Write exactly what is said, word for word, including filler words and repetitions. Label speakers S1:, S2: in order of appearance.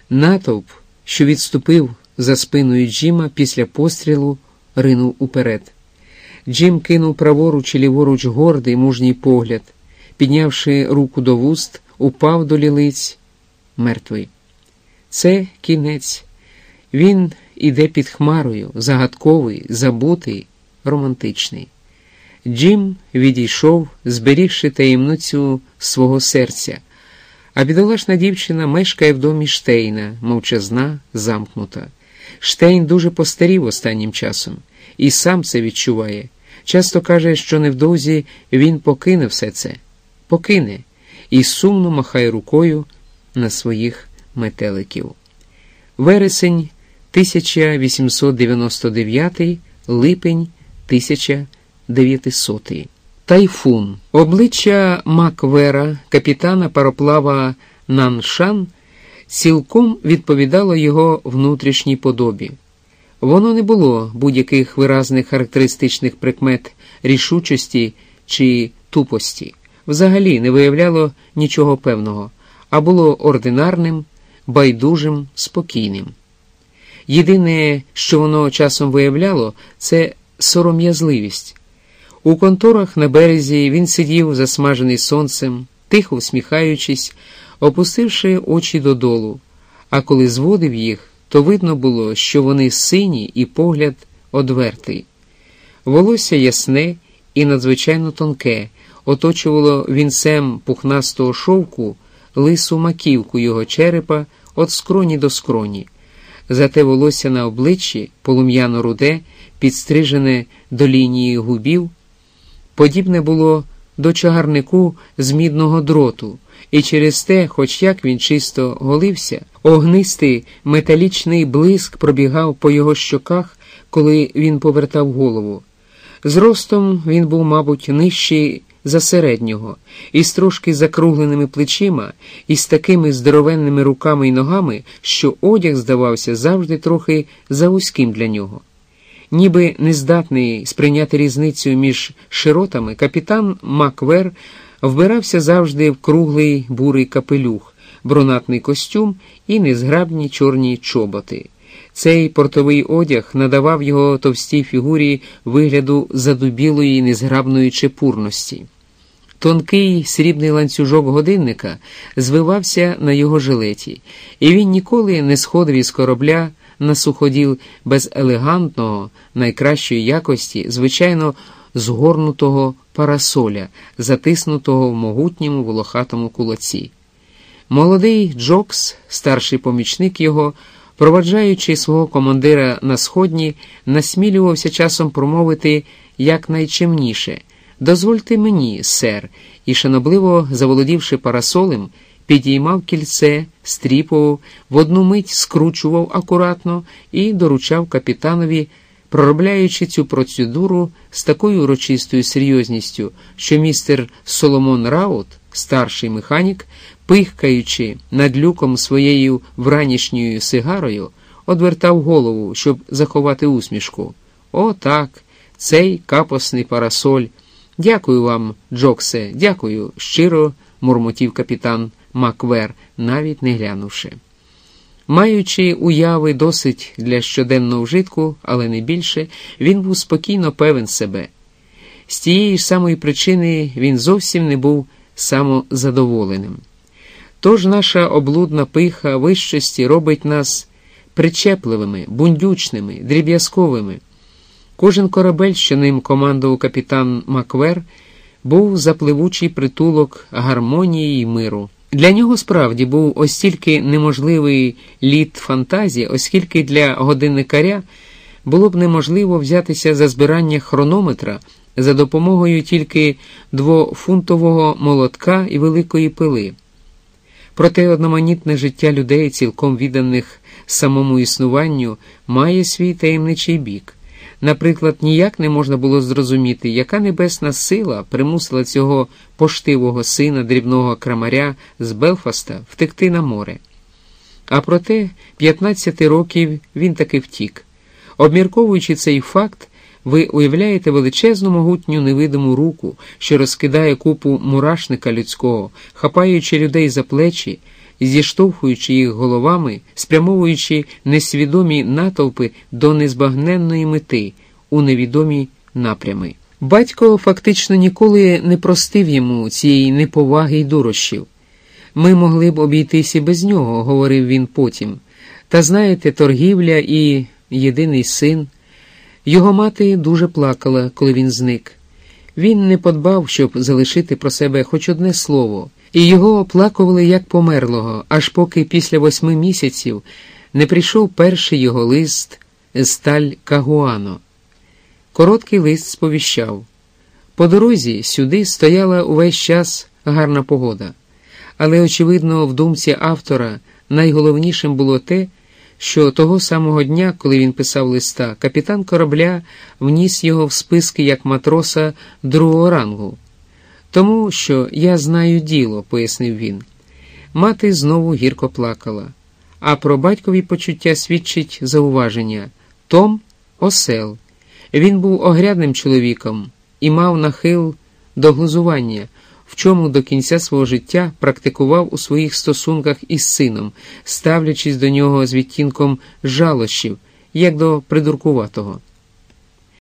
S1: Натовп, що відступив за спиною Джима після пострілу, ринув уперед. Джим кинув праворуч і ліворуч гордий мужній погляд, піднявши руку до вуст, упав до лілиць, мертвий. Це кінець. Він іде під хмарою, загадковий, забутий, романтичний. Джим відійшов, зберігши таємницю свого серця, а бідолашна дівчина мешкає в домі Штейна, мовчазна, замкнута. Штейн дуже постарів останнім часом, і сам це відчуває. Часто каже, що невдовзі він покине все це. Покине. І сумно махає рукою на своїх метеликів. Вересень тисяча вісімсот дев'яносто дев'ятий, липень тисяча дев'ятисотий. Тайфун. Обличчя Маквера, капітана пароплава Наншан, цілком відповідало його внутрішній подобі. Воно не було будь-яких виразних характеристичних прикмет рішучості чи тупості. Взагалі не виявляло нічого певного, а було ординарним, байдужим, спокійним. Єдине, що воно часом виявляло, це сором'язливість. У конторах на березі він сидів, засмажений сонцем, тихо всміхаючись, опустивши очі додолу, а коли зводив їх, то видно було, що вони сині і погляд одвертий. Волосся ясне і надзвичайно тонке, оточувало вінцем пухнастого шовку лису маківку його черепа від скроні до скроні. Зате волосся на обличчі, полум'яно-руде, підстрижене до лінії губів, подібне було до чагарнику з мідного дроту, і через те, хоч як він чисто голився, огнистий металічний блиск пробігав по його щоках, коли він повертав голову. Зростом він був, мабуть, нижчий за середнього, із трошки закругленими плечима, і з такими здоровенними руками й ногами, що одяг здавався завжди трохи завузьким для нього. Ніби нездатний сприйняти різницю між широтами, капітан Маквер вбирався завжди в круглий бурий капелюх, бронатний костюм і незграбні чорні чоботи. Цей портовий одяг надавав його товстій фігурі вигляду задубілої незграбної чепурності. Тонкий срібний ланцюжок годинника звивався на його жилеті, і він ніколи не сходив із корабля на суходіл без елегантного, найкращої якості, звичайно, згорнутого парасоля, затиснутого в могутньому волохатому кулаці. Молодий Джокс, старший помічник його, проваджаючи свого командира на сходні, насмілювався часом промовити якнайчемніше: «Дозвольте мені, сер», і, шанобливо заволодівши парасолем, підіймав кільце, стріпував, в одну мить скручував акуратно і доручав капітанові, проробляючи цю процедуру з такою урочистою серйозністю, що містер Соломон Раут, старший механік, пихкаючи над люком своєю вранішньою сигарою, одвертав голову, щоб заховати усмішку. «О, так, цей капосний парасоль! Дякую вам, Джоксе, дякую!» – щиро мурмотів капітан Маквер, навіть не глянувши. Маючи уяви досить для щоденного вжитку, але не більше, він був спокійно певен себе. З тієї ж самої причини він зовсім не був самозадоволеним. Тож наша облудна пиха вищості робить нас причепливими, бундючними, дріб'язковими. Кожен корабель, що ним командував капітан Маквер, був запливучий притулок гармонії й миру. Для нього справді був ось тільки неможливий літ фантазії, оскільки для годинникаря було б неможливо взятися за збирання хронометра за допомогою тільки двофунтового молотка і великої пили. Проте одноманітне життя людей, цілком відданих самому існуванню, має свій таємничий бік. Наприклад, ніяк не можна було зрозуміти, яка небесна сила примусила цього поштивого сина дрібного крамаря з Белфаста втекти на море. А проте п'ятнадцяти років він таки втік. Обмірковуючи цей факт, ви уявляєте величезну могутню невидиму руку, що розкидає купу мурашника людського, хапаючи людей за плечі, зіштовхуючи їх головами, спрямовуючи несвідомі натовпи до незбагненної мети у невідомі напрями. Батько фактично ніколи не простив йому цієї неповаги й дурощів. «Ми могли б обійтись і без нього», – говорив він потім. «Та знаєте, торгівля і єдиний син». Його мати дуже плакала, коли він зник. Він не подбав, щоб залишити про себе хоч одне слово, і його оплакували як померлого, аж поки після восьми місяців не прийшов перший його лист з Таль-Кагуано. Короткий лист сповіщав. По дорозі сюди стояла увесь час гарна погода. Але, очевидно, в думці автора найголовнішим було те, що того самого дня, коли він писав листа, капітан корабля вніс його в списки як матроса другого рангу. «Тому що я знаю діло», – пояснив він. Мати знову гірко плакала. А про батькові почуття свідчить зауваження. Том – осел. Він був огрядним чоловіком і мав нахил до глузування, в чому до кінця свого життя практикував у своїх стосунках із сином, ставлячись до нього з відтінком жалощів, як до придуркуватого.